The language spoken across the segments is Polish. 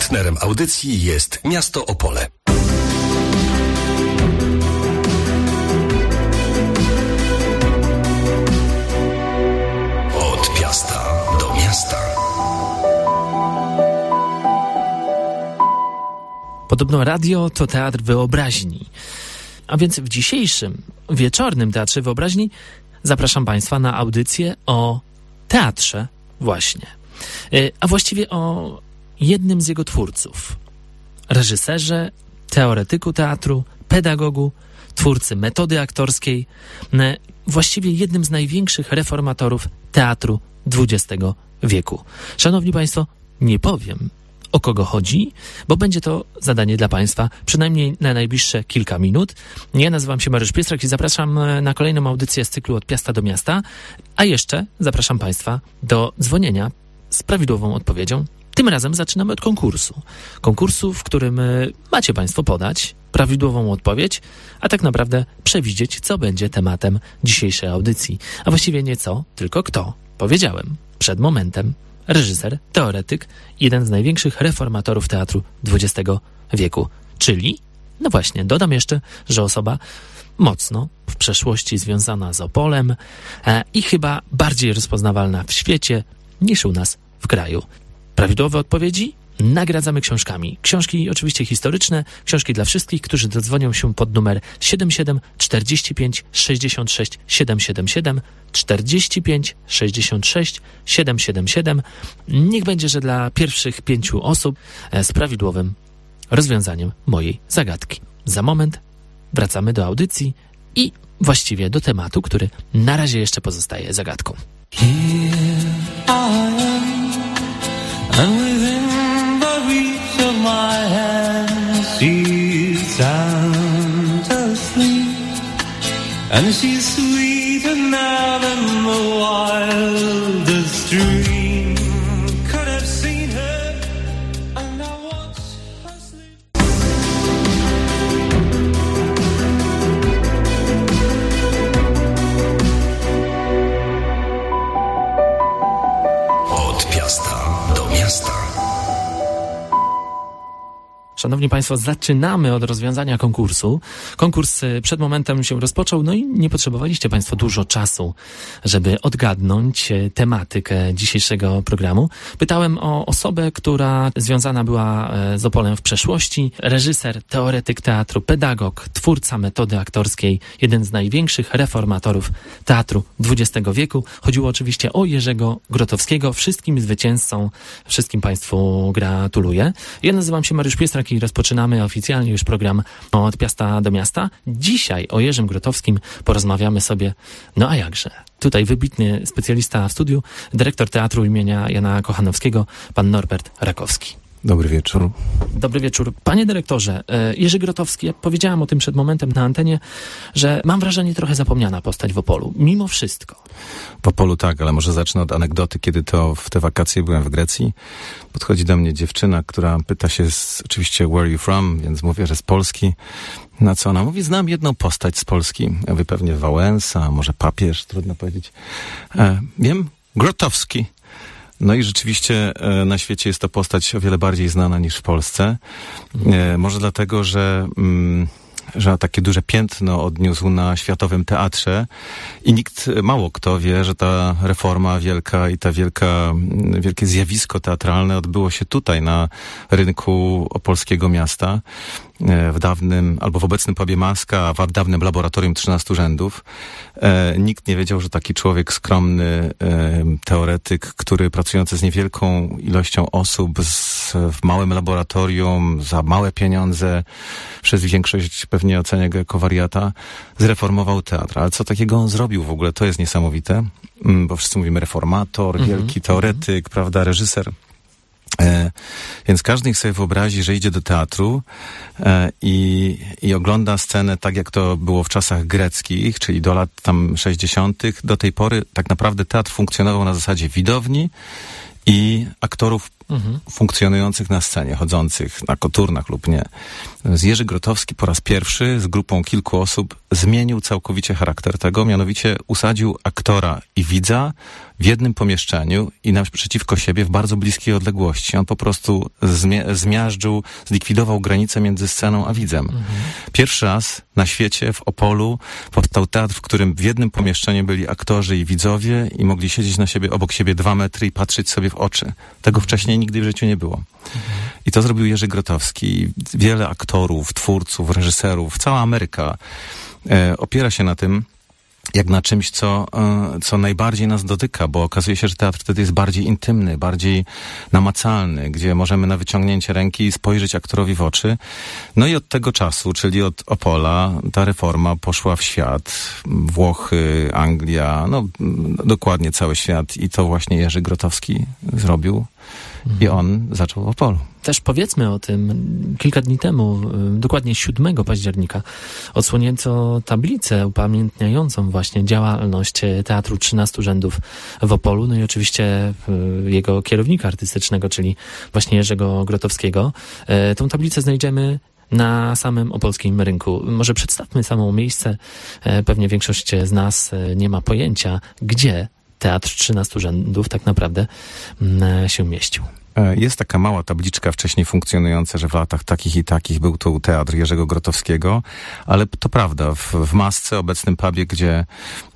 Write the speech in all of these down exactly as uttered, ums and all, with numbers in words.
Partnerem audycji jest Miasto Opole. Od Piasta do miasta. Podobno radio to teatr wyobraźni. A więc w dzisiejszym wieczornym Teatrze Wyobraźni zapraszam Państwa na audycję o teatrze właśnie. A właściwie o jednym z jego twórców. Reżyserze, teoretyku teatru, pedagogu, twórcy metody aktorskiej, właściwie jednym z największych reformatorów teatru dwudziestego wieku. Szanowni Państwo, nie powiem, o kogo chodzi, bo będzie to zadanie dla Państwa przynajmniej na najbliższe kilka minut. Ja nazywam się Mariusz Piestrak i zapraszam na kolejną audycję z cyklu Od Piasta do Miasta, a jeszcze zapraszam Państwa do dzwonienia z prawidłową odpowiedzią. Tym razem zaczynamy od konkursu. Konkursu, w którym macie Państwo podać prawidłową odpowiedź, a tak naprawdę przewidzieć, co będzie tematem dzisiejszej audycji. A właściwie nie co, tylko kto. Powiedziałem przed momentem. Reżyser, teoretyk, jeden z największych reformatorów teatru dwudziestego wieku. Czyli, no właśnie, dodam jeszcze, że osoba mocno w przeszłości związana z Opolem e, i chyba bardziej rozpoznawalna w świecie niż u nas w kraju. Prawidłowe odpowiedzi nagradzamy książkami. Książki oczywiście historyczne, książki dla wszystkich, którzy dodzwonią się pod numer siedem siedem czterdzieści pięć sześćdziesiąt sześć siedem siedem siedem, czterdzieści pięć sześćdziesiąt sześć siedem siedem siedem. Niech będzie, że dla pierwszych pięciu osób z prawidłowym rozwiązaniem mojej zagadki. Za moment wracamy do audycji i właściwie do tematu, który na razie jeszcze pozostaje zagadką. Here I am, and within the reach of my hand, she's sound asleep, and she's sweeter now than the wildest dream could have seen her, and I watch her sleep. Od Piasta do miasta. Szanowni Państwo, zaczynamy od rozwiązania konkursu. Konkurs przed momentem się rozpoczął, no i nie potrzebowaliście Państwo dużo czasu, żeby odgadnąć tematykę dzisiejszego programu. Pytałem o osobę, która związana była z Opolem w przeszłości. Reżyser, teoretyk teatru, pedagog, twórca metody aktorskiej, jeden z największych reformatorów teatru dwudziestego wieku. Chodziło oczywiście o Jerzego Grotowskiego. Wszystkim zwycięzcom, wszystkim Państwu gratuluję. Ja nazywam się Mariusz Piestrak i rozpoczynamy oficjalnie już program Od Piasta do Miasta. Dzisiaj o Jerzym Grotowskim porozmawiamy sobie, no a jakże. Tutaj wybitny specjalista w studiu, dyrektor teatru imienia Jana Kochanowskiego, pan Norbert Rakowski. Dobry wieczór. Dobry wieczór. Panie dyrektorze, Jerzy Grotowski, ja powiedziałem o tym przed momentem na antenie, że mam wrażenie trochę zapomniana postać w Opolu. Mimo wszystko. W Opolu tak, ale może zacznę od anegdoty. Kiedy to w te wakacje byłem w Grecji, podchodzi do mnie dziewczyna, która pyta się z, oczywiście where are you from, więc mówię, że z Polski. Na co ona mówi? Znam jedną postać z Polski. Ja mówię, pewnie Wałęsa, może papież, trudno powiedzieć. E, wiem, Grotowski. No i rzeczywiście e, na świecie jest to postać o wiele bardziej znana niż w Polsce. E, może dlatego, że, mm, że takie duże piętno odniósł na światowym teatrze i nikt, mało kto wie, że ta reforma wielka i ta wielka, wielkie zjawisko teatralne odbyło się tutaj, na rynku opolskiego miasta, w dawnym, albo w obecnym pubie Maska, a w dawnym laboratorium trzynastu rzędów. E, nikt nie wiedział, że taki człowiek skromny, e, teoretyk, który pracujący z niewielką ilością osób z, w małym laboratorium, za małe pieniądze, przez większość pewnie ocenia go jako wariata, zreformował teatr. Ale co takiego on zrobił w ogóle? To jest niesamowite, bo wszyscy mówimy reformator, mm-hmm. wielki teoretyk, mm-hmm. prawda, reżyser. E, więc każdy niech sobie wyobrazi, że idzie do teatru e, i, i ogląda scenę tak, jak to było w czasach greckich, czyli do lat tam sześćdziesiątych. Do tej pory tak naprawdę teatr funkcjonował na zasadzie widowni i aktorów mhm. funkcjonujących na scenie, chodzących na koturnach lub nie. Natomiast Jerzy Grotowski po raz pierwszy z grupą kilku osób zmienił całkowicie charakter tego, mianowicie usadził aktora i widza w jednym pomieszczeniu i naprzeciwko siebie w bardzo bliskiej odległości. On po prostu zmie- zmiażdżył, zlikwidował granicę między sceną a widzem. Mhm. Pierwszy raz na świecie w Opolu powstał teatr, w którym w jednym pomieszczeniu byli aktorzy i widzowie i mogli siedzieć na siebie, obok siebie dwa metry i patrzeć sobie w oczy. Tego wcześniej nigdy w życiu nie było. Mhm. I to zrobił Jerzy Grotowski. Wiele aktorów, twórców, reżyserów, cała Ameryka e, opiera się na tym, jak na czymś, co, co najbardziej nas dotyka, bo okazuje się, że teatr wtedy jest bardziej intymny, bardziej namacalny, gdzie możemy na wyciągnięcie ręki spojrzeć aktorowi w oczy. No i od tego czasu, czyli od Opola, ta reforma poszła w świat. Włochy, Anglia, no dokładnie cały świat i to właśnie Jerzy Grotowski zrobił. I on zaczął w Opolu. Też powiedzmy o tym. Kilka dni temu, dokładnie siódmego października, odsłonięto tablicę upamiętniającą właśnie działalność Teatru trzynastu Rzędów w Opolu. No i oczywiście jego kierownika artystycznego, czyli właśnie Jerzego Grotowskiego. Tą tablicę znajdziemy na samym opolskim rynku. Może przedstawmy samo miejsce. Pewnie większość z nas nie ma pojęcia, gdzie Teatr trzynastu Rzędów tak naprawdę się mieścił. Jest taka mała tabliczka wcześniej funkcjonująca, że w latach takich i takich był tu teatr Jerzego Grotowskiego, ale to prawda, w, w Masce, obecnym pubie, gdzie,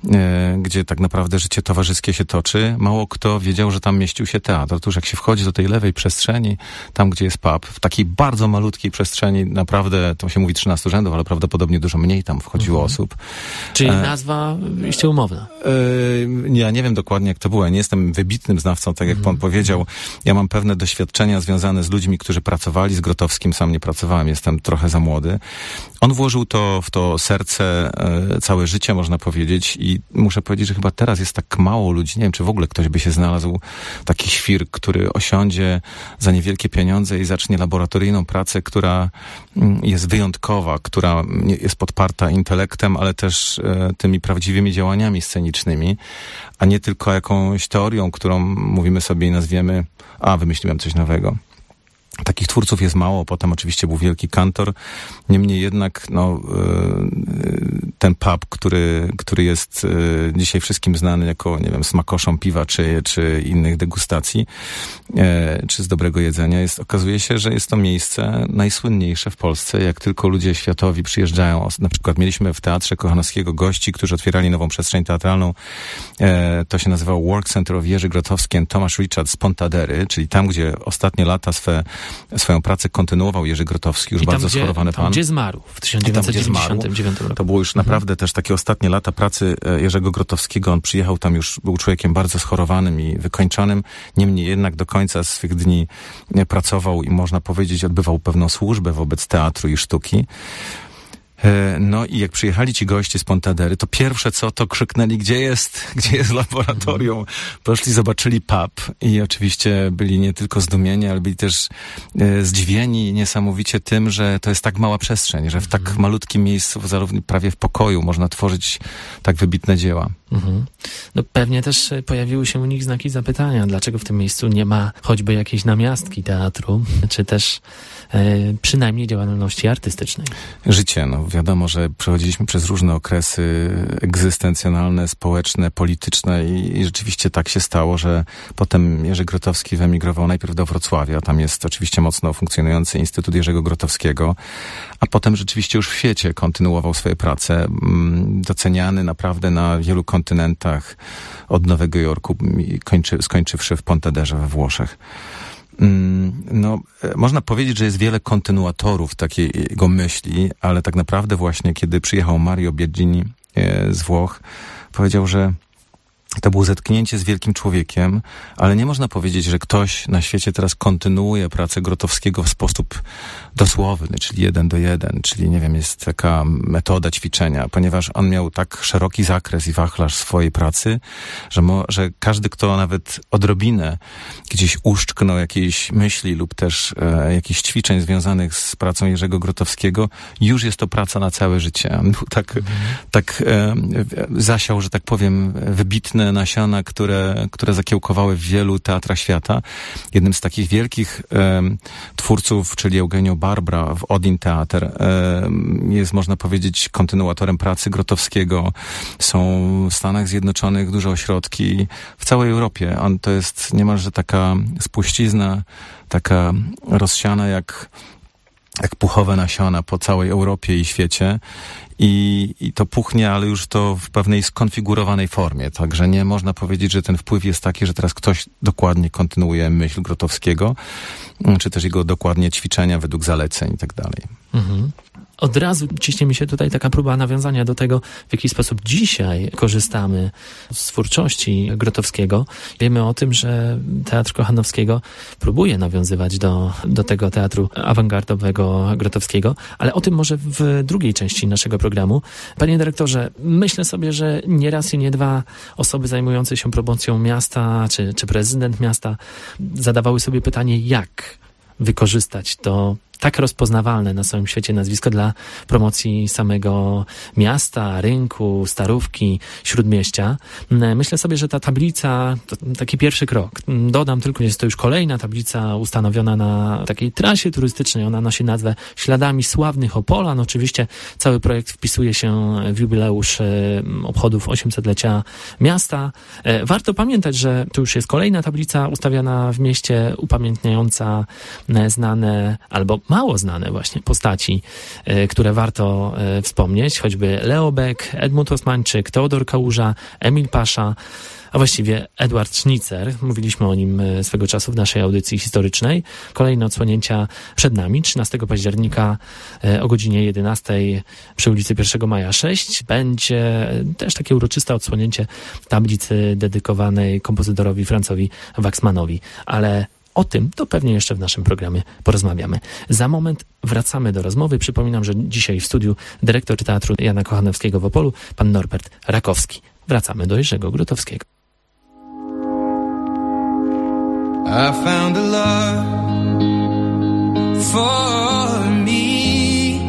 e, gdzie tak naprawdę życie towarzyskie się toczy, mało kto wiedział, że tam mieścił się teatr. Otóż jak się wchodzi do tej lewej przestrzeni, tam gdzie jest pub, w takiej bardzo malutkiej przestrzeni, naprawdę, to się mówi trzynastu rzędów, ale prawdopodobnie dużo mniej tam wchodziło mhm. osób. Czyli e, nazwa iście umowna? E, ja nie wiem dokładnie, jak to było. Ja nie jestem wybitnym znawcą, tak jak mhm. pan powiedział. Ja mam pewne doświadczenia związane z ludźmi, którzy pracowali z Grotowskim. Sam nie pracowałem, jestem trochę za młody. On włożył to w to serce e, całe życie, można powiedzieć, i muszę powiedzieć, że chyba teraz jest tak mało ludzi, nie wiem, czy w ogóle ktoś by się znalazł, taki świr, który osiądzie za niewielkie pieniądze i zacznie laboratoryjną pracę, która mm, jest wyjątkowa, która jest podparta intelektem, ale też e, tymi prawdziwymi działaniami scenicznymi, a nie tylko jakąś teorią, którą mówimy sobie i nazwiemy, a wymyśliłem coś nowego. Takich twórców jest mało, potem oczywiście był wielki kantor, niemniej jednak no, ten pub, który, który jest dzisiaj wszystkim znany jako, nie wiem, smakoszą piwa czy, czy innych degustacji, czy z dobrego jedzenia, jest, okazuje się, że jest to miejsce najsłynniejsze w Polsce. Jak tylko ludzie światowi przyjeżdżają, na przykład mieliśmy w Teatrze Kochanowskiego gości, którzy otwierali nową przestrzeń teatralną, to się nazywało Work Center of Jerzy Grotowski and Tomasz Richard z Pontadery, czyli tam, gdzie ostatnie lata swe swoją pracę kontynuował Jerzy Grotowski, już I tam, bardzo gdzie, schorowany tam, pan. gdzie zmarł w tysiąc dziewięćset dziewięćdziesiątym dziewiątym roku. To było już mhm. naprawdę też takie ostatnie lata pracy Jerzego Grotowskiego. On przyjechał tam już, był człowiekiem bardzo schorowanym i wykończonym. Niemniej jednak do końca swych dni pracował i można powiedzieć odbywał pewną służbę wobec teatru i sztuki. No i jak przyjechali ci goście z Pontadery, to pierwsze co, to krzyknęli, gdzie jest, gdzie jest laboratorium. Poszli, zobaczyli pub i oczywiście byli nie tylko zdumieni, ale byli też e, zdziwieni niesamowicie tym, że to jest tak mała przestrzeń, że w tak malutkim miejscu, zarówno prawie w pokoju, można tworzyć tak wybitne dzieła. Mhm. No pewnie też pojawiły się u nich znaki zapytania, dlaczego w tym miejscu nie ma choćby jakiejś namiastki teatru, czy też e, przynajmniej działalności artystycznej. Życie, no wiadomo, że przechodziliśmy przez różne okresy egzystencjonalne, społeczne, polityczne i, i rzeczywiście tak się stało, że potem Jerzy Grotowski wyemigrował najpierw do Wrocławia, tam jest oczywiście mocno funkcjonujący Instytut Jerzego Grotowskiego, a potem rzeczywiście już w świecie kontynuował swoje prace, doceniany naprawdę na wielu kontynentach, od Nowego Jorku, kończy, skończywszy w Pontaderze we Włoszech. No, można powiedzieć, że jest wiele kontynuatorów takiej jego myśli, ale tak naprawdę właśnie kiedy przyjechał Mario Biagini z Włoch, powiedział, że to było zetknięcie z wielkim człowiekiem, ale nie można powiedzieć, że ktoś na świecie teraz kontynuuje pracę Grotowskiego w sposób dosłowny, czyli jeden do jeden, czyli nie wiem, jest taka metoda ćwiczenia, ponieważ on miał tak szeroki zakres i wachlarz swojej pracy, że, mo, że każdy, kto nawet odrobinę gdzieś uszczknął jakiejś myśli lub też e, jakichś ćwiczeń związanych z pracą Jerzego Grotowskiego, już jest to praca na całe życie. On był tak, mhm. tak e, zasiał, że tak powiem, wybitny wybitne nasiona, które, które zakiełkowały w wielu teatrach świata. Jednym z takich wielkich e, twórców, czyli Eugenio Barbra w Odin Teatr, e, jest, można powiedzieć, kontynuatorem pracy Grotowskiego. Są w Stanach Zjednoczonych duże ośrodki, w całej Europie. On to jest niemalże taka spuścizna, taka rozsiana jak, jak puchowe nasiona po całej Europie i świecie. I, I to puchnie, ale już to w pewnej skonfigurowanej formie. Także nie można powiedzieć, że ten wpływ jest taki, że teraz ktoś dokładnie kontynuuje myśl Grotowskiego, czy też jego dokładnie ćwiczenia według zaleceń i tak dalej. Mhm. Od razu ciśnie mi się tutaj taka próba nawiązania do tego, w jaki sposób dzisiaj korzystamy z twórczości Grotowskiego. Wiemy o tym, że Teatr Kochanowskiego próbuje nawiązywać do, do tego teatru awangardowego Grotowskiego, ale o tym może w drugiej części naszego programu. Panie dyrektorze, myślę sobie, że nie raz i nie dwa osoby zajmujące się promocją miasta, czy, czy prezydent miasta zadawały sobie pytanie, jak wykorzystać to tak rozpoznawalne na całym świecie nazwisko dla promocji samego miasta, rynku, Starówki, Śródmieścia. Myślę sobie, że ta tablica to taki pierwszy krok. Dodam tylko, jest to już kolejna tablica ustanowiona na takiej trasie turystycznej. Ona nosi nazwę Śladami Sławnych Opolan. Oczywiście cały projekt wpisuje się w jubileusz obchodów osiemsetlecia miasta. Warto pamiętać, że to już jest kolejna tablica ustawiana w mieście, upamiętniająca znane albo mało znane właśnie postaci, y, które warto y, wspomnieć, choćby Leo Beck, Edmund Osmańczyk, Teodor Kałuża, Emil Pasza, a właściwie Edward Schnitzer. Mówiliśmy o nim y, swego czasu w naszej audycji historycznej. Kolejne odsłonięcia przed nami. trzynastego października y, o godzinie jedenastej przy ulicy pierwszego Maja sześć będzie y, też takie uroczyste odsłonięcie tablicy dedykowanej kompozytorowi Franzowi Waxmanowi. Ale o tym to pewnie jeszcze w naszym programie porozmawiamy. Za moment wracamy do rozmowy. Przypominam, że dzisiaj w studiu dyrektor Teatru Jana Kochanowskiego w Opolu, pan Norbert Rakowski. Wracamy do Jerzego Grotowskiego. I found a love for me.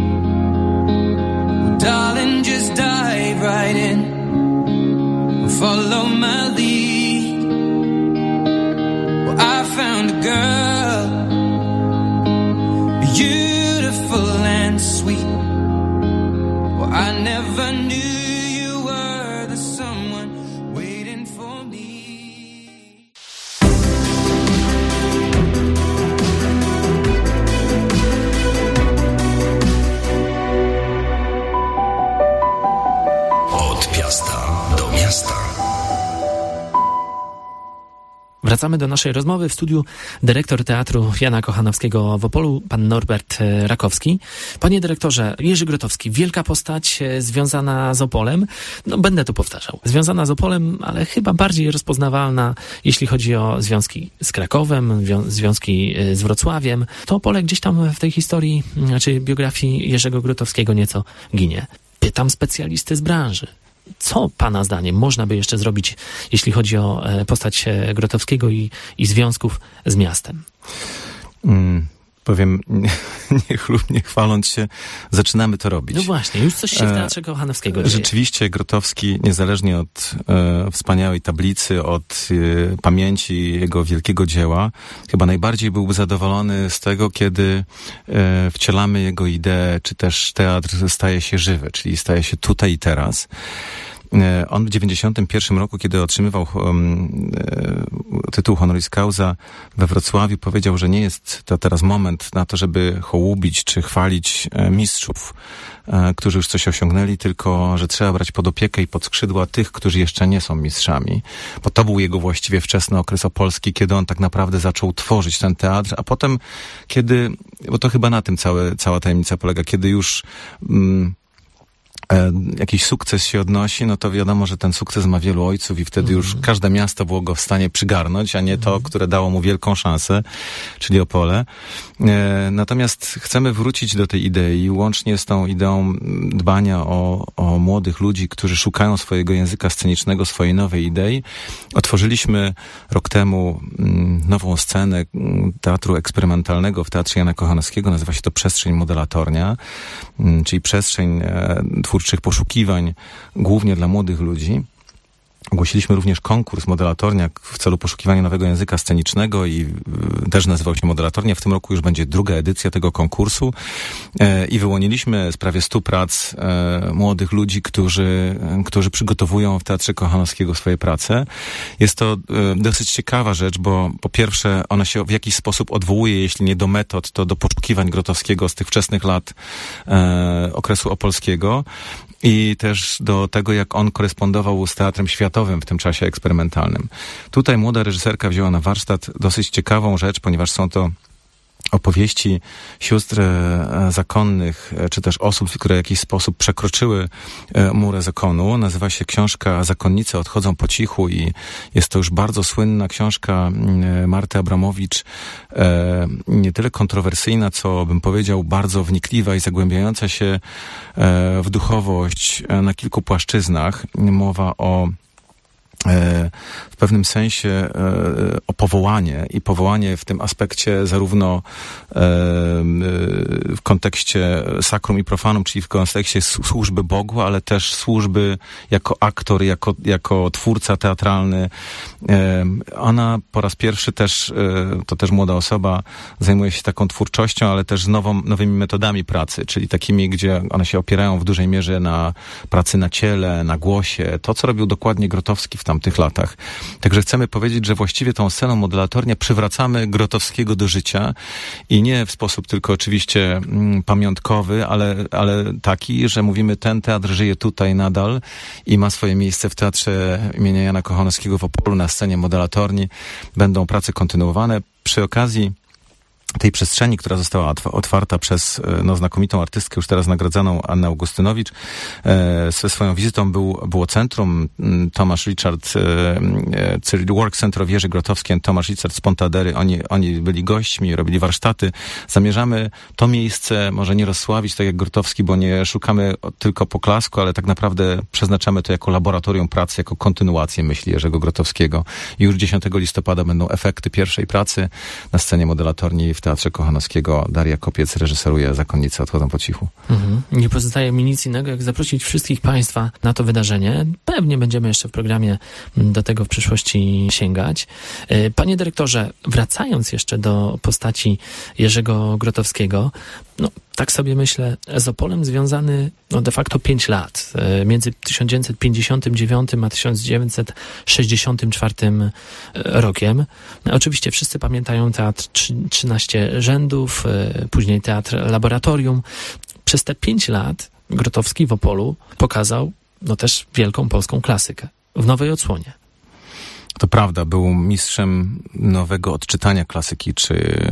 Darling, just dive right in. Follow my lead. I found a girl, beautiful and sweet. Well, I never knew you were the someone waiting for me. Od Piasta do miasta. Wracamy do naszej rozmowy. W studiu dyrektor Teatru Jana Kochanowskiego w Opolu, pan Norbert Rakowski. Panie dyrektorze, Jerzy Grotowski, wielka postać związana z Opolem. No, będę tu powtarzał. Związana z Opolem, ale chyba bardziej rozpoznawalna, jeśli chodzi o związki z Krakowem, związki z Wrocławiem. To Opole gdzieś tam w tej historii, czy biografii Jerzego Grotowskiego nieco ginie. Pytam specjalisty z branży. Co pana zdaniem można by jeszcze zrobić, jeśli chodzi o postać Grotowskiego i, i związków z miastem? Mm, powiem, niechlubnie chwaląc się, zaczynamy to robić. No właśnie, już coś się w Teatrze Kochanowskiego dzieje. Rzeczywiście Grotowski, niezależnie od e, wspaniałej tablicy, od e, pamięci jego wielkiego dzieła, chyba najbardziej byłby zadowolony z tego, kiedy e, wcielamy jego ideę, czy też teatr staje się żywy, czyli staje się tutaj i teraz. On w dziewięćdziesiątym pierwszym roku, kiedy otrzymywał um, e, tytuł honoris causa we Wrocławiu, powiedział, że nie jest to teraz moment na to, żeby hołubić czy chwalić e, mistrzów, e, którzy już coś osiągnęli, tylko że trzeba brać pod opiekę i pod skrzydła tych, którzy jeszcze nie są mistrzami. Bo to był jego właściwie wczesny okres opolski, kiedy on tak naprawdę zaczął tworzyć ten teatr, a potem, kiedy, bo to chyba na tym całe, cała tajemnica polega, kiedy już mm, jakiś sukces się odnosi, no to wiadomo, że ten sukces ma wielu ojców i wtedy już mm. każde miasto było go w stanie przygarnąć, a nie to, mm. które dało mu wielką szansę, czyli Opole. E, natomiast chcemy wrócić do tej idei, łącznie z tą ideą dbania o, o młodych ludzi, którzy szukają swojego języka scenicznego, swojej nowej idei. Otworzyliśmy rok temu m, nową scenę teatru eksperymentalnego w Teatrze Jana Kochanowskiego. Nazywa się to Przestrzeń Modelatornia, m, czyli przestrzeń e, twórczych poszukiwań, głównie dla młodych ludzi. Ogłosiliśmy również konkurs Modelatornia w celu poszukiwania nowego języka scenicznego i y, też nazywał się Modelatornia. W tym roku już będzie druga edycja tego konkursu e, i wyłoniliśmy z prawie stu prac e, młodych ludzi, którzy, e, którzy przygotowują w Teatrze Kochanowskiego swoje prace. Jest to e, dosyć ciekawa rzecz, bo po pierwsze ona się w jakiś sposób odwołuje, jeśli nie do metod, to do poszukiwań Grotowskiego z tych wczesnych lat e, okresu opolskiego. I też do tego, jak on korespondował z teatrem światowym w tym czasie eksperymentalnym. Tutaj młoda reżyserka wzięła na warsztat dosyć ciekawą rzecz, ponieważ są to opowieści sióstr e, zakonnych, e, czy też osób, które w jakiś sposób przekroczyły e, murę zakonu. Nazywa się książka Zakonnice odchodzą po cichu i jest to już bardzo słynna książka e, Marty Abramowicz, e, nie tyle kontrowersyjna, co bym powiedział bardzo wnikliwa i zagłębiająca się e, w duchowość e, na kilku płaszczyznach. Mowa o w pewnym sensie o powołanie i powołanie w tym aspekcie zarówno w kontekście sacrum i profanum, czyli w kontekście służby Bogu, ale też służby jako aktor, jako, jako twórca teatralny. Ona po raz pierwszy też, to też młoda osoba, zajmuje się taką twórczością, ale też nową, nowymi metodami pracy, czyli takimi, gdzie one się opierają w dużej mierze na pracy na ciele, na głosie. To, co robił dokładnie Grotowski w tamtych latach. Także chcemy powiedzieć, że właściwie tą sceną Modelatornia przywracamy Grotowskiego do życia i nie w sposób tylko oczywiście mm, pamiątkowy, ale, ale taki, że mówimy, ten teatr żyje tutaj nadal i ma swoje miejsce w Teatrze imienia Jana Kochanowskiego w Opolu na scenie Modelatorni. Będą prace kontynuowane. Przy okazji tej przestrzeni, która została otwarta przez no, znakomitą artystkę, już teraz nagradzaną Annę Augustynowicz. E, ze swoją wizytą był, było centrum Tomasz Richard, e, czyli Work Center Jerzy Grotowski, Tomasz Richard z Pontadery. Oni, oni byli gośćmi, robili warsztaty. Zamierzamy to miejsce może nie rozsławić, tak jak Grotowski, bo nie szukamy tylko poklasku, ale tak naprawdę przeznaczamy to jako laboratorium pracy, jako kontynuację myśli Jerzego Grotowskiego. I już dziesiątego listopada będą efekty pierwszej pracy na scenie Modelatorni w Teatrze Kochanowskiego. Daria Kopiec reżyseruje Zakonnice odchodzą po cichu. Mhm. Nie pozostaje mi nic innego, jak zaprosić wszystkich Państwa na to wydarzenie. Pewnie będziemy jeszcze w programie do tego w przyszłości sięgać. Panie dyrektorze, wracając jeszcze do postaci Jerzego Grotowskiego, no tak sobie myślę, z Opolem związany no de facto pięć lat. Między tysiąc dziewięćset pięćdziesiątym dziewiątym a tysiąc dziewięćset sześćdziesiątym czwartym rokiem. Oczywiście wszyscy pamiętają teatr trzynaście rzędów, później teatr Laboratorium. Przez te pięć lat Grotowski w Opolu pokazał no też wielką polską klasykę w nowej odsłonie. To prawda, był mistrzem nowego odczytania klasyki, czy,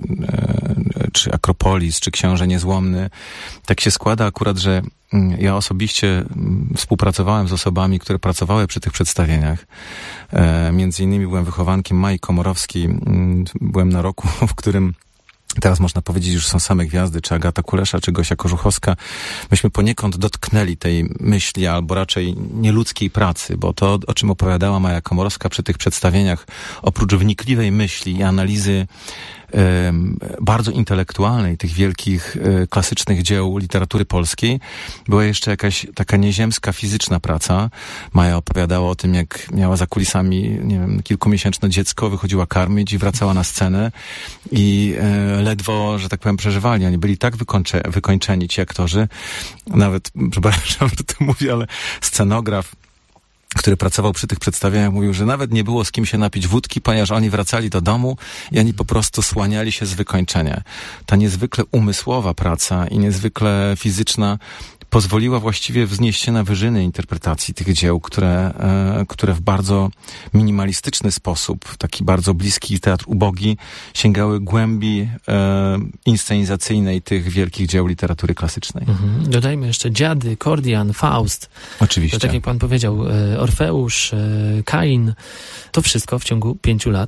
czy Akropolis, czy Książę Niezłomny. Tak się składa akurat, że ja osobiście współpracowałem z osobami, które pracowały przy tych przedstawieniach. Między innymi byłem wychowankiem Mai Komorowskiej. Byłem na roku, w którym teraz można powiedzieć, już są same gwiazdy, czy Agata Kulesza, czy Gosia Korzuchowska. Myśmy poniekąd dotknęli tej myśli, albo raczej nieludzkiej pracy, bo to, o czym opowiadała Maja Komorowska przy tych przedstawieniach, oprócz wnikliwej myśli i analizy e, bardzo intelektualnej tych wielkich e, klasycznych dzieł literatury polskiej, była jeszcze jakaś taka nieziemska, fizyczna praca. Maja opowiadała o tym, jak miała za kulisami, nie wiem, kilkumiesięczne dziecko, wychodziła karmić i wracała na scenę i e, ledwo, że tak powiem, przeżywali. Oni byli tak wykończe, wykończeni, ci aktorzy. Nawet, przepraszam, że to mówię, ale scenograf, który pracował przy tych przedstawieniach, mówił, że nawet nie było z kim się napić wódki, ponieważ oni wracali do domu i oni po prostu słaniali się z wykończenia. Ta niezwykle umysłowa praca i niezwykle fizyczna pozwoliła właściwie wznieść się na wyżyny interpretacji tych dzieł, które, e, które w bardzo minimalistyczny sposób, taki bardzo bliski teatr ubogi, sięgały głębi e, inscenizacyjnej tych wielkich dzieł literatury klasycznej. Mhm. Dodajmy jeszcze Dziady, Kordian, Faust. Oczywiście. To, tak jak pan powiedział, Orfeusz, Kain. To wszystko w ciągu pięciu lat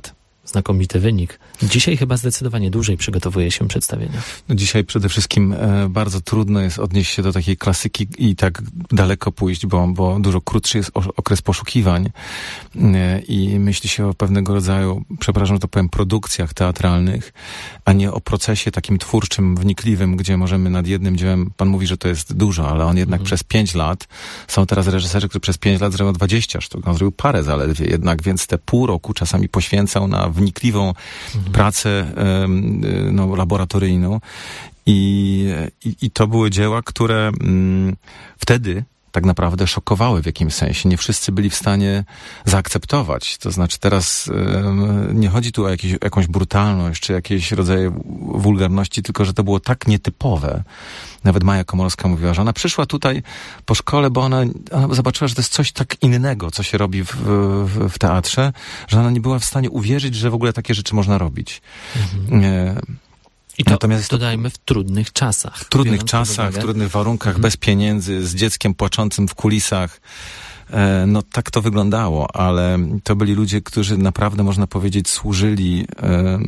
znakomity wynik. Dzisiaj chyba zdecydowanie dłużej przygotowuje się przedstawienia. No dzisiaj przede wszystkim e, bardzo trudno jest odnieść się do takiej klasyki i tak daleko pójść, bo, bo dużo krótszy jest o, okres poszukiwań e, i myśli się o pewnego rodzaju, przepraszam, że to powiem, produkcjach teatralnych, a nie o procesie takim twórczym, wnikliwym, gdzie możemy nad jednym dziełem, pan mówi, że to jest dużo, ale on jednak mhm. przez pięć lat, są teraz reżyserzy, którzy przez pięć lat zrobią dwadzieścia sztuk, on zrobił parę zaledwie jednak, więc te pół roku czasami poświęcał na wnikliwą mhm. pracę no, laboratoryjną i, i, i to były dzieła, które mm, wtedy tak naprawdę szokowały w jakimś sensie. Nie wszyscy byli w stanie zaakceptować. To znaczy teraz yy, nie chodzi tu o jakieś, jakąś brutalność, czy jakieś rodzaje wulgarności, tylko że to było tak nietypowe. Nawet Maja Komorowska mówiła, że ona przyszła tutaj po szkole, bo ona, ona zobaczyła, że to jest coś tak innego, co się robi w, w, w teatrze, że ona nie była w stanie uwierzyć, że w ogóle takie rzeczy można robić. Mhm. Yy. I to Natomiast dodajmy w trudnych czasach. W trudnych czasach, w trudnych warunkach, hmm. bez pieniędzy, z dzieckiem płaczącym w kulisach. E, no tak to wyglądało, ale to byli ludzie, którzy naprawdę, można powiedzieć, służyli e, e,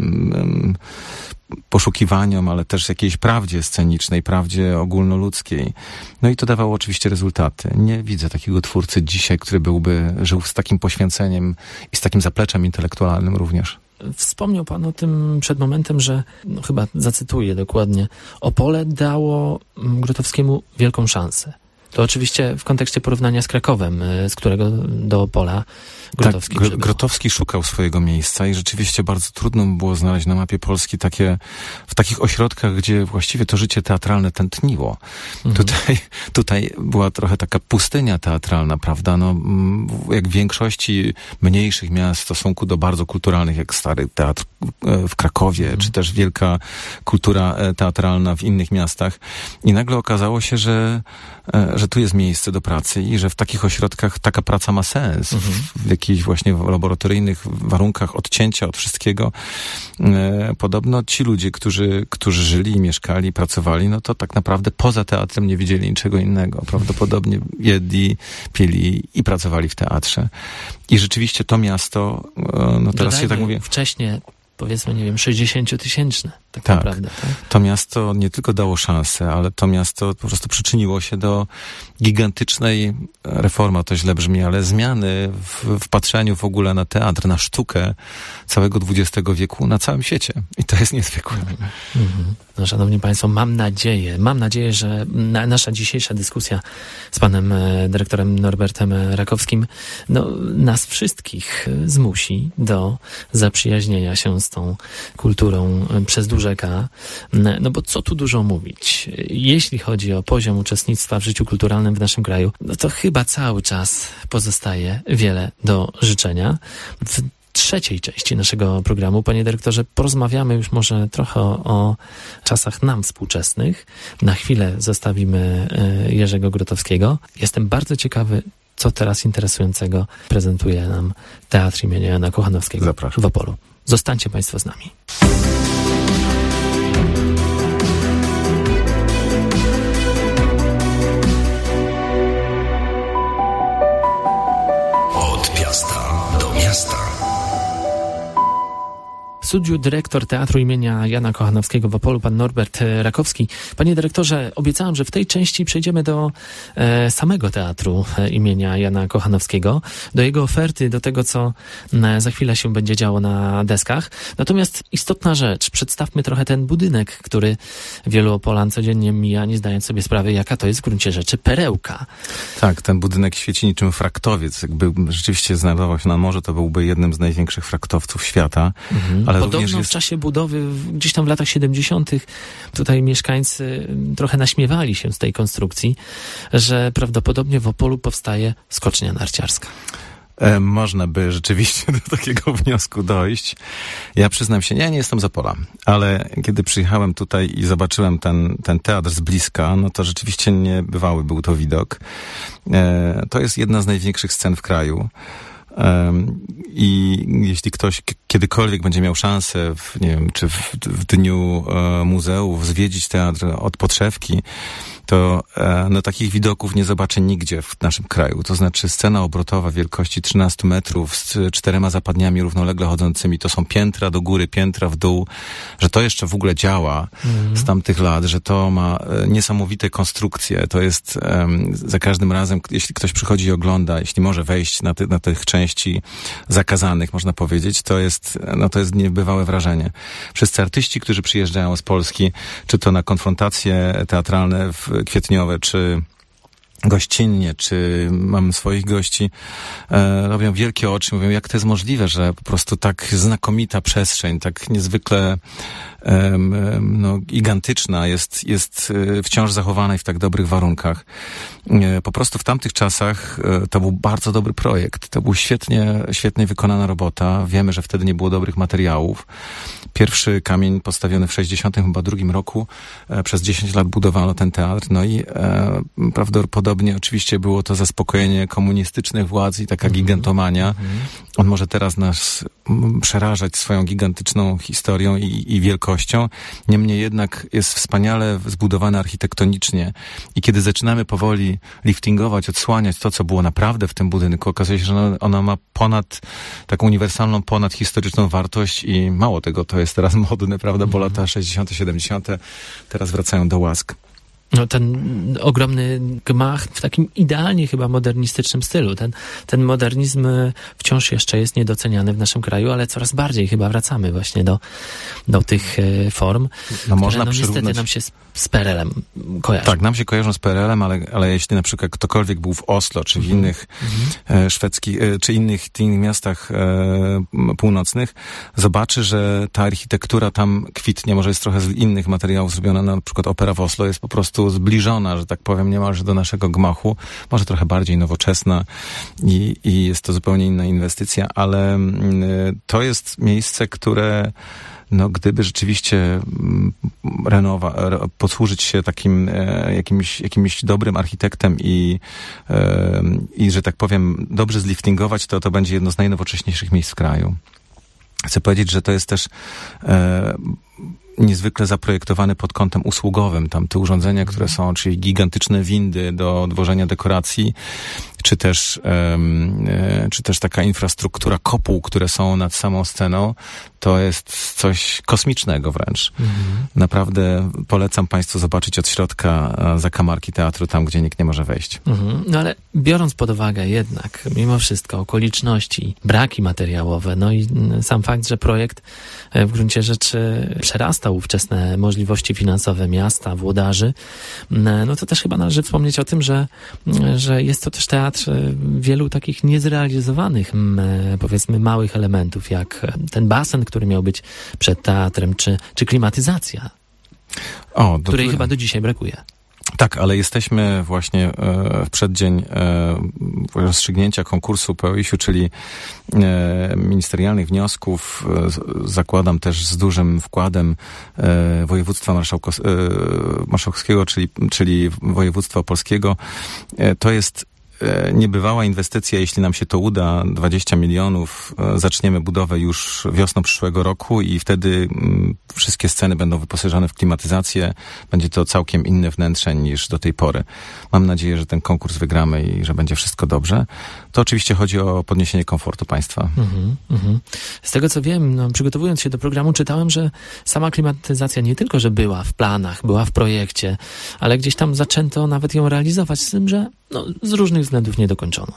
poszukiwaniom, ale też jakiejś prawdzie scenicznej, prawdzie ogólnoludzkiej. No i to dawało oczywiście rezultaty. Nie widzę takiego twórcy dzisiaj, który byłby żył z takim poświęceniem i z takim zapleczem intelektualnym również. Wspomniał pan o tym przed momentem, że, no chyba zacytuję dokładnie, Opole dało Grotowskiemu wielką szansę. To oczywiście w kontekście porównania z Krakowem, z którego do Opola Grotowski tak, Grotowski szukał swojego miejsca i rzeczywiście bardzo trudno było znaleźć na mapie Polski takie, w takich ośrodkach, gdzie właściwie to życie teatralne tętniło. Mhm. Tutaj, tutaj była trochę taka pustynia teatralna, prawda? No, jak w większości mniejszych miast w stosunku do bardzo kulturalnych, jak Stary Teatr w Krakowie, mhm. czy też wielka kultura teatralna w innych miastach. I nagle okazało się, że że tu jest miejsce do pracy i że w takich ośrodkach taka praca ma sens. Mhm. W, w jakichś właśnie laboratoryjnych warunkach odcięcia od wszystkiego. E, podobno ci ludzie, którzy, którzy żyli i mieszkali, pracowali, no to tak naprawdę poza teatrem nie widzieli niczego innego. Prawdopodobnie jedli, pili i pracowali w teatrze. I rzeczywiście to miasto, no teraz Dodajmy, się tak mówię... Wcześniej, powiedzmy, nie wiem, sześćdziesięciotysięczne. Tak, tak naprawdę. Tak? To miasto nie tylko dało szansę, ale to miasto po prostu przyczyniło się do gigantycznej, reforma to źle brzmi, ale zmiany w, w patrzeniu w ogóle na teatr, na sztukę całego dwudziestego wieku na całym świecie. I to jest niezwykłe. Mm-hmm. No, szanowni państwo, mam nadzieję, mam nadzieję, że na, nasza dzisiejsza dyskusja z panem e, dyrektorem Norbertem Rakowskim no, nas wszystkich zmusi do zaprzyjaźnienia się z tą kulturą e, przez duże K. No bo co tu dużo mówić? Jeśli chodzi o poziom uczestnictwa w życiu kulturalnym w naszym kraju, no to chyba cały czas pozostaje wiele do życzenia. W trzeciej części naszego programu, panie dyrektorze, porozmawiamy już może trochę o, o czasach nam współczesnych. Na chwilę zostawimy y, Jerzego Grotowskiego. Jestem bardzo ciekawy, co teraz interesującego prezentuje nam Teatr imienia Jana Kochanowskiego Zapraszam. w Opolu. Zostańcie państwo z nami. Od Piasta do miasta. W studiu dyrektor Teatru imienia Jana Kochanowskiego w Opolu, pan Norbert Rakowski. Panie dyrektorze, obiecałem, że w tej części przejdziemy do e, samego Teatru imienia Jana Kochanowskiego, do jego oferty, do tego, co e, za chwilę się będzie działo na deskach. Natomiast istotna rzecz, przedstawmy trochę ten budynek, który wielu Opolan codziennie mija, nie zdając sobie sprawy, jaka to jest w gruncie rzeczy perełka. Tak, ten budynek świeci niczym fraktowiec. Jakby rzeczywiście znajdował się na morzu, to byłby jednym z największych fraktowców świata. Mhm. Ale Podobno jest... w czasie budowy, gdzieś tam w latach siedemdziesiątych, tutaj mieszkańcy trochę naśmiewali się z tej konstrukcji, że prawdopodobnie w Opolu powstaje skocznia narciarska. E, można by rzeczywiście do takiego wniosku dojść. Ja przyznam się, ja nie jestem z Opola, ale kiedy przyjechałem tutaj i zobaczyłem ten, ten teatr z bliska, no to rzeczywiście niebywały był to widok. E, to jest jedna z największych scen w kraju. I jeśli ktoś kiedykolwiek będzie miał szansę, w, nie wiem, czy w, w dniu e, muzeów zwiedzić teatr od podszewki, to e, no, takich widoków nie zobaczę nigdzie w naszym kraju. To znaczy scena obrotowa wielkości trzynastu metrów z czterema zapadniami równolegle chodzącymi. To są piętra do góry, piętra w dół. Że to jeszcze w ogóle działa mm. z tamtych lat, że to ma e, niesamowite konstrukcje. To jest e, za każdym razem, jeśli ktoś przychodzi i ogląda, jeśli może wejść na, ty, na tych części zakazanych, można powiedzieć, to jest, no, to jest niebywałe wrażenie. Wszyscy artyści, którzy przyjeżdżają z Polski, czy to na konfrontacje teatralne w kwietniowe, czy gościnnie, czy mam swoich gości, e, robią wielkie oczy, mówią, jak to jest możliwe, że po prostu tak znakomita przestrzeń, tak niezwykle e, no, gigantyczna jest, jest wciąż zachowana i w tak dobrych warunkach. E, po prostu w tamtych czasach e, to był bardzo dobry projekt. To był świetnie, świetnie wykonana robota. Wiemy, że wtedy nie było dobrych materiałów. Pierwszy kamień postawiony w sześćdziesiątym chyba drugim roku. E, przez dziesięć lat budowano ten teatr. No i e, prawdopodobnie oczywiście było to zaspokojenie komunistycznych władz i taka mm-hmm. gigantomania. Mm-hmm. On może teraz nas przerażać swoją gigantyczną historią i, i wielkością. Niemniej jednak jest wspaniale zbudowany architektonicznie. I kiedy zaczynamy powoli liftingować, odsłaniać to, co było naprawdę w tym budynku, okazuje się, że ona, ona ma ponad, taką uniwersalną, ponad historyczną wartość i mało tego, to jest teraz modne, prawda, bo lata sześćdziesiąte, siedemdziesiąte teraz wracają do łask. No, ten ogromny gmach w takim idealnie chyba modernistycznym stylu. Ten, ten modernizm wciąż jeszcze jest niedoceniany w naszym kraju, ale coraz bardziej chyba wracamy właśnie do, do tych e, form, no, które można no, niestety przyrównać... nam się z, z P R L-em kojarzą. Tak, nam się kojarzą z P R L-em, ale, ale jeśli na przykład ktokolwiek był w Oslo, czy w mm-hmm. innych mm-hmm. e, szwedzkich, e, czy innych, innych miastach e, północnych, zobaczy, że ta architektura tam kwitnie, może jest trochę z innych materiałów zrobiona, na przykład opera w Oslo jest po prostu zbliżona, że tak powiem, niemalże do naszego gmachu, może trochę bardziej nowoczesna i, i jest to zupełnie inna inwestycja, ale y, to jest miejsce, które no, gdyby rzeczywiście renowa, posłużyć się takim e, jakimś, jakimś dobrym architektem i, e, i, że tak powiem, dobrze zliftingować, to to będzie jedno z najnowocześniejszych miejsc w kraju. Chcę powiedzieć, że to jest też e, niezwykle zaprojektowane pod kątem usługowym. Tam te urządzenia, które są, czyli gigantyczne windy do odwożenia dekoracji, czy też, um, e, czy też taka infrastruktura kopuł, które są nad samą sceną, to jest coś kosmicznego wręcz. Mhm. Naprawdę polecam Państwu zobaczyć od środka zakamarki teatru, tam gdzie nikt nie może wejść. Mhm. No ale biorąc pod uwagę jednak, mimo wszystko, okoliczności, braki materiałowe, no i sam fakt, że projekt w gruncie rzeczy przerastał ówczesne możliwości finansowe miasta, włodarzy, no to też chyba należy wspomnieć o tym, że, że jest to też teatr wielu takich niezrealizowanych, powiedzmy, małych elementów, jak ten basen, który miał być przed teatrem, czy, czy klimatyzacja, o, do... której chyba do dzisiaj brakuje. Tak, ale jesteśmy właśnie e, w przeddzień e, rozstrzygnięcia konkursu P O I S-u, czyli e, ministerialnych wniosków. E, zakładam też z dużym wkładem e, województwa marszałkos- e, marszałkowskiego, czyli, czyli województwa opolskiego. E, to jest niebywała inwestycja, jeśli nam się to uda, dwadzieścia milionów, zaczniemy budowę już wiosną przyszłego roku i wtedy mm, wszystkie sceny będą wyposażone w klimatyzację. Będzie to całkiem inne wnętrze niż do tej pory. Mam nadzieję, że ten konkurs wygramy i że będzie wszystko dobrze. To oczywiście chodzi o podniesienie komfortu państwa. Mm-hmm, mm-hmm. Z tego co wiem, no, przygotowując się do programu, czytałem, że sama klimatyzacja nie tylko, że była w planach, była w projekcie, ale gdzieś tam zaczęto nawet ją realizować, z tym, że no, z różnych względów nie dokończono.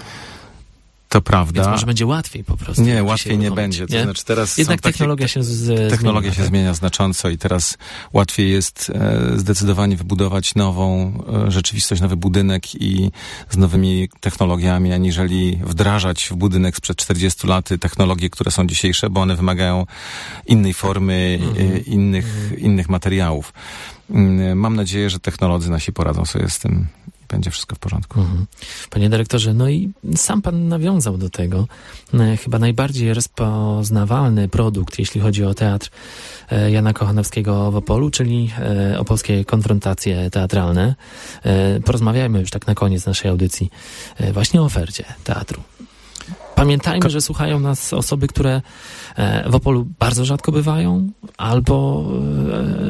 To prawda. Więc może będzie łatwiej po prostu. Nie, łatwiej nie będzie. To nie? Znaczy teraz Jednak technologia takie, się z, Technologia zmienia, się tak? zmienia znacząco i teraz łatwiej jest e, zdecydowanie wybudować nową e, rzeczywistość, nowy budynek i z nowymi technologiami, aniżeli wdrażać w budynek sprzed czterdziestu lat technologie, które są dzisiejsze, bo one wymagają innej formy, mm-hmm. e, innych, mm-hmm. innych materiałów. E, mam nadzieję, że technolodzy nasi poradzą sobie z tym. Będzie wszystko w porządku. Mhm. Panie dyrektorze, no i sam pan nawiązał do tego. E, chyba najbardziej rozpoznawalny produkt, jeśli chodzi o teatr e, Jana Kochanowskiego w Opolu, czyli e, opolskie konfrontacje teatralne. E, porozmawiajmy już tak na koniec naszej audycji e, właśnie o ofercie teatru. Pamiętajmy, Ko- że słuchają nas osoby, które e, w Opolu bardzo rzadko bywają, albo... E,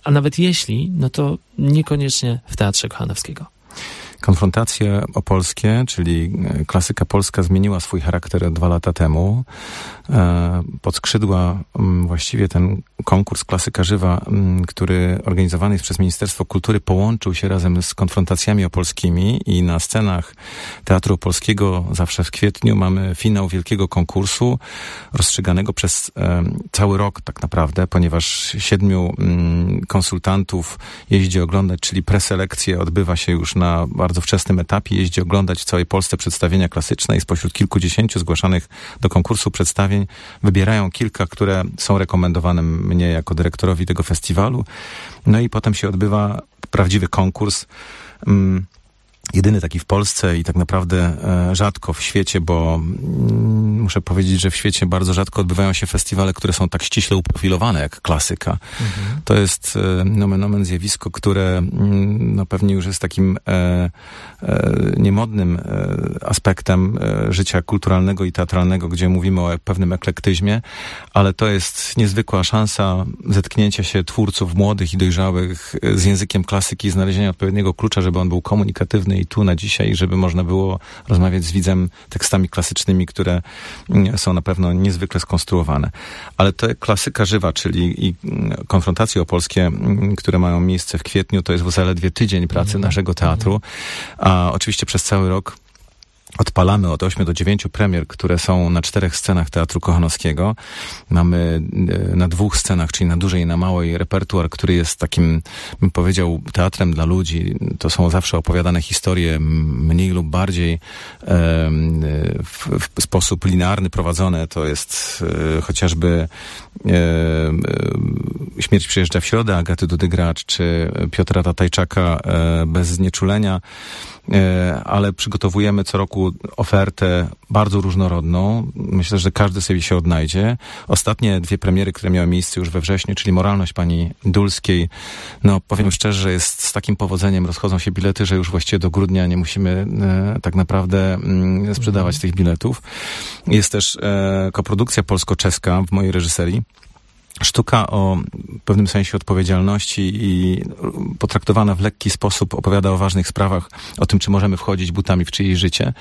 a nawet jeśli, no to niekoniecznie w Teatrze Kochanowskiego. Konfrontacje opolskie, czyli klasyka polska zmieniła swój charakter dwa lata temu. Pod skrzydła właściwie ten konkurs Klasyka Żywa, który organizowany jest przez Ministerstwo Kultury, połączył się razem z konfrontacjami opolskimi i na scenach Teatru Opolskiego zawsze w kwietniu mamy finał wielkiego konkursu rozstrzyganego przez cały rok tak naprawdę, ponieważ siedmiu konsultantów jeździ oglądać, czyli preselekcje odbywa się już na bardzo wczesnym etapie, jeździ oglądać w całej Polsce przedstawienia klasyczne i spośród kilkudziesięciu zgłaszanych do konkursu przedstawień wybierają kilka, które są rekomendowane mnie jako dyrektorowi tego festiwalu. No i potem się odbywa prawdziwy konkurs. Um, Jedyny taki w Polsce i tak naprawdę e, rzadko w świecie, bo mm, muszę powiedzieć, że w świecie bardzo rzadko odbywają się festiwale, które są tak ściśle uprofilowane jak klasyka. Mhm. To jest e, nomen omen zjawisko, które mm, no pewnie już jest takim e, e, niemodnym e, aspektem e, życia kulturalnego i teatralnego, gdzie mówimy o pewnym eklektyzmie, ale to jest niezwykła szansa zetknięcia się twórców młodych i dojrzałych z językiem klasyki i znalezienia odpowiedniego klucza, żeby on był komunikatywny i tu na dzisiaj, żeby można było rozmawiać z widzem tekstami klasycznymi, które są na pewno niezwykle skonstruowane. Ale to klasyka żywa, czyli i konfrontacje opolskie, które mają miejsce w kwietniu, to jest zaledwie tydzień pracy naszego teatru, a oczywiście przez cały rok odpalamy od ośmiu do dziewięciu premier, które są na czterech scenach Teatru Kochanowskiego. Mamy na dwóch scenach, czyli na dużej i na małej, repertuar, który jest takim, bym powiedział, teatrem dla ludzi. To są zawsze opowiadane historie, mniej lub bardziej w, w sposób linearny prowadzone. To jest chociażby Śmierć przyjeżdża w środę Agaty Dudy-Gracz, czy Piotra Tatajczaka Bez znieczulenia. Ale przygotowujemy co roku ofertę bardzo różnorodną. Myślę, że każdy sobie się odnajdzie. Ostatnie dwie premiery, które miały miejsce już we wrześniu, czyli Moralność pani Dulskiej, no powiem szczerze, że jest z takim powodzeniem, rozchodzą się bilety, że już właściwie do grudnia nie musimy e, tak naprawdę m, sprzedawać tych biletów. Jest też e, koprodukcja polsko-czeska w mojej reżyserii. Sztuka o pewnym sensie odpowiedzialności i potraktowana w lekki sposób opowiada o ważnych sprawach, o tym, czy możemy wchodzić butami w czyjeś życie.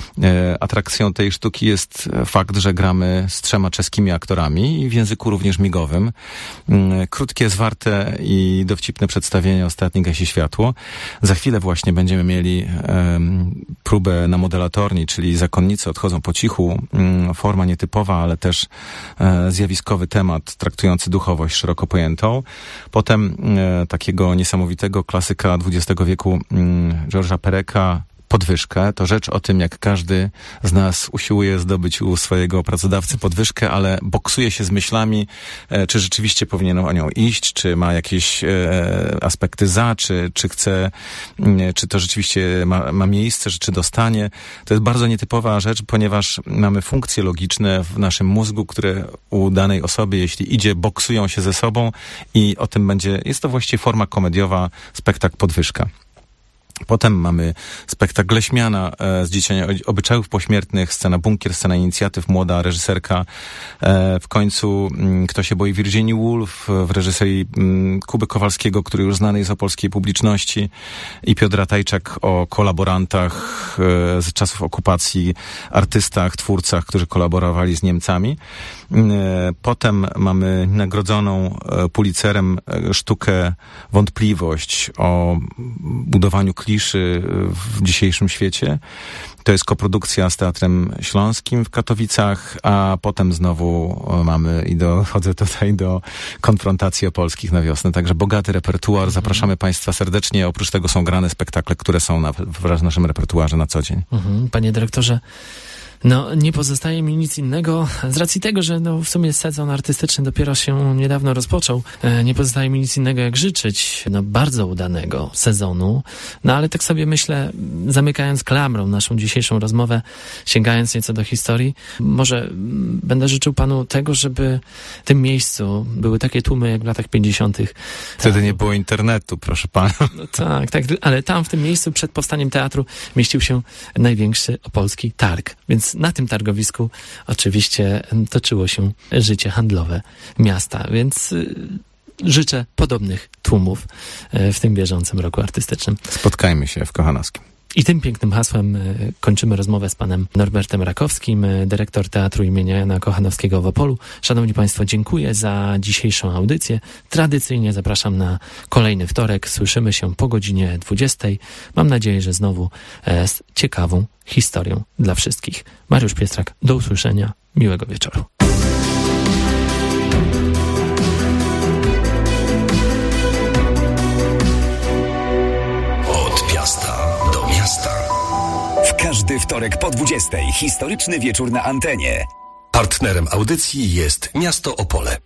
E, atrakcją tej sztuki jest fakt, że gramy z trzema czeskimi aktorami i w języku również migowym. E, krótkie, zwarte i dowcipne przedstawienie Ostatni gasi światło. Za chwilę właśnie będziemy mieli e, próbę na modelatorni, czyli zakonnice odchodzą po cichu. E, forma nietypowa, ale też e, zjawiskowy temat traktujący duchowość szeroko pojętą. Potem e, takiego niesamowitego klasyka dwudziestego wieku mm, Georgesa Pereka, Podwyżkę. To rzecz o tym, jak każdy z nas usiłuje zdobyć u swojego pracodawcy podwyżkę, ale boksuje się z myślami, e, czy rzeczywiście powinien o nią iść, czy ma jakieś e, aspekty za, czy, czy chce, e, czy to rzeczywiście ma, ma miejsce, że czy dostanie. To jest bardzo nietypowa rzecz, ponieważ mamy funkcje logiczne w naszym mózgu, które u danej osoby, jeśli idzie, boksują się ze sobą i o tym będzie, jest to właściwie forma komediowa, spektakl Podwyżka. Potem mamy spektakl Leśmiana e, z dzieciania obyczajów pośmiertnych, scena Bunkier, scena inicjatyw, młoda reżyserka. E, w końcu m, Kto się boi Virginia Woolf w reżyserii m, Kuby Kowalskiego, który już znany jest o polskiej publiczności, i Piotr Tajczak o kolaborantach e, z czasów okupacji, artystach, twórcach, którzy kolaborowali z Niemcami. E, potem mamy nagrodzoną e, Pulitzerem e, sztukę Wątpliwość o budowaniu kliszy w dzisiejszym świecie. To jest koprodukcja z Teatrem Śląskim w Katowicach, a potem znowu mamy i dochodzę tutaj do konfrontacji opolskich na wiosnę. Także bogaty repertuar. Zapraszamy Państwa serdecznie. Oprócz tego są grane spektakle, które są na, w naszym repertuarze na co dzień. Mhm. Panie dyrektorze, no, nie pozostaje mi nic innego, z racji tego, że no, w sumie sezon artystyczny dopiero się niedawno rozpoczął, e, nie pozostaje mi nic innego jak życzyć no, bardzo udanego sezonu, no ale tak sobie myślę, zamykając klamrą naszą dzisiejszą rozmowę, sięgając nieco do historii, może m, będę życzył Panu tego, żeby w tym miejscu były takie tłumy jak w latach pięćdziesiątych. Wtedy nie było internetu, proszę Pana. No, tak, tak, ale tam w tym miejscu przed powstaniem teatru mieścił się największy opolski targ, więc na tym targowisku oczywiście toczyło się życie handlowe miasta, więc życzę podobnych tłumów w tym bieżącym roku artystycznym. Spotkajmy się w Kochanowskim. I tym pięknym hasłem kończymy rozmowę z panem Norbertem Rakowskim, dyrektor Teatru imienia Jana Kochanowskiego w Opolu. Szanowni Państwo, dziękuję za dzisiejszą audycję. Tradycyjnie zapraszam na kolejny wtorek. Słyszymy się po godzinie dwudziestej. Mam nadzieję, że znowu z ciekawą historią dla wszystkich. Mariusz Piestrak, do usłyszenia. Miłego wieczoru. W każdy wtorek po dwudziestej historyczny wieczór na antenie. Partnerem audycji jest Miasto Opole.